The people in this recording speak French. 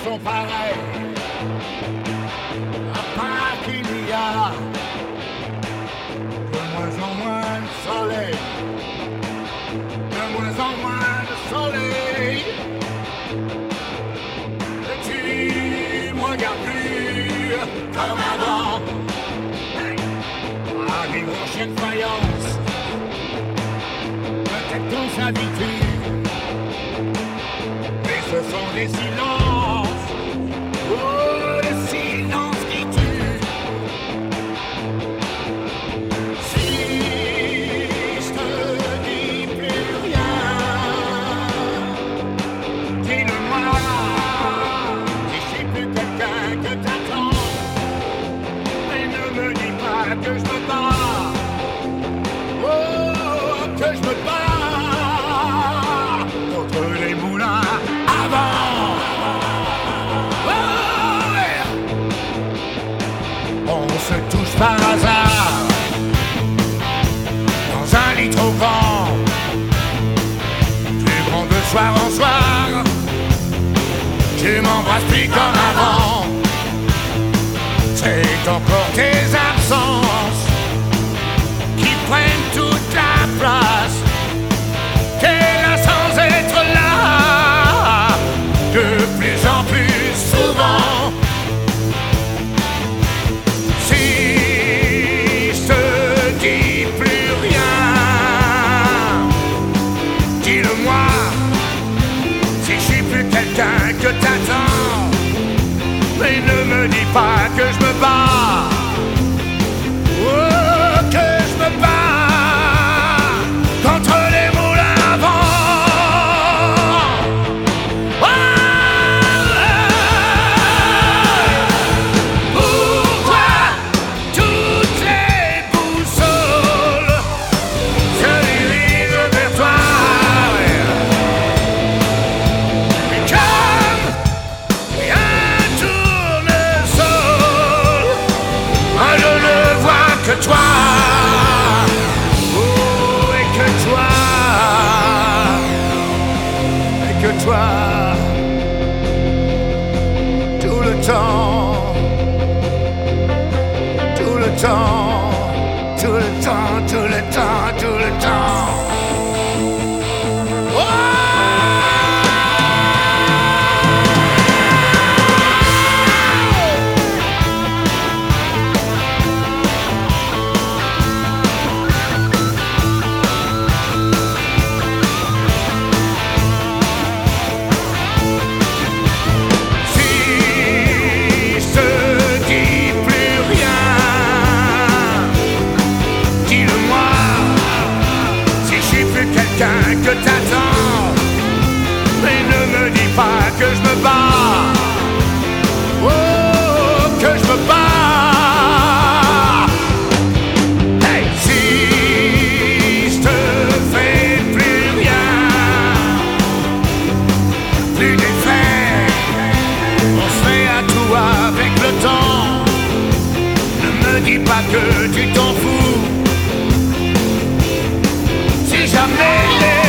sont pareils, à part qu'il y a de moins en moins de soleil, de moins en moins de soleil. Et tu me regardes plus comme avant, avec mon chien de faïence. Peut-être qu'on s'habitue, mais ce sont des silences, oh, des silences qui tuent. Si je te dis plus rien, dis-le-moi. Si je suis plus quelqu'un que t'attends, mais ne me dis pas que je me bats, oh, que je me bats contre les moulins avant. Oh, yeah. On se touche par hasard dans un lit trop grand, plus grand de soir en soir. Tu m'embrasses plus comme avant. C'est encore tes absences qui prennent toute la place. T'es là sans être là, de plus en plus souvent. Si je te dis plus rien, dis-le-moi. Si je suis plus quelqu'un que t'attends, mais ne me dis pas que je me bats, oh, que je me bats contre les moulins à vent. Oh, pourquoi toutes les boussoles se dirigent vers toi? Et comme un tournesol, moi je ne vois que toi. Oh, et que toi, tout le temps, tout le temps, tout le temps, tout le temps, tout le temps. Oh! Si je te dis plus rien, dis-le-moi. Si je suis plus quelqu'un que t'attends, mais ne me dis pas que je me bats, oh, que je me bats. Hey, si je te fais plus rien, plus d'effet, on se fait à tout avec le temps. Ne me dis pas que tu t'en fous. Si jamais